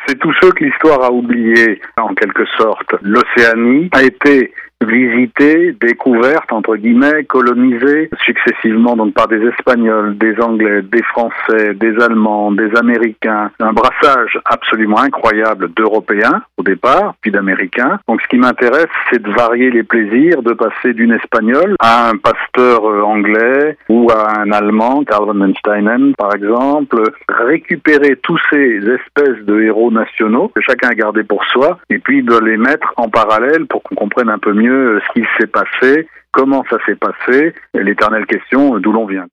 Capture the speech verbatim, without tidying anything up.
C'est tous ceux que l'histoire a oubliés, en quelque sorte. L'Océanie a été visitée, découverte, entre guillemets, colonisée successivement donc par des Espagnols, des Anglais, des Français, des Allemands, des Américains. Un brassage absolument incroyable d'Européens au départ, puis d'Américains. Donc ce qui m'intéresse, c'est de varier les plaisirs, de passer d'une Espagnole à un pasteur anglais ou à un Allemand, Karl von Mansteinen par exemple, récupérer tous ces espèces de héros nationaux que chacun a gardé pour soi et puis de les mettre en parallèle pour qu'on comprenne un peu mieux ce qui s'est passé, comment ça s'est passé, et l'éternelle question d'où l'on vient.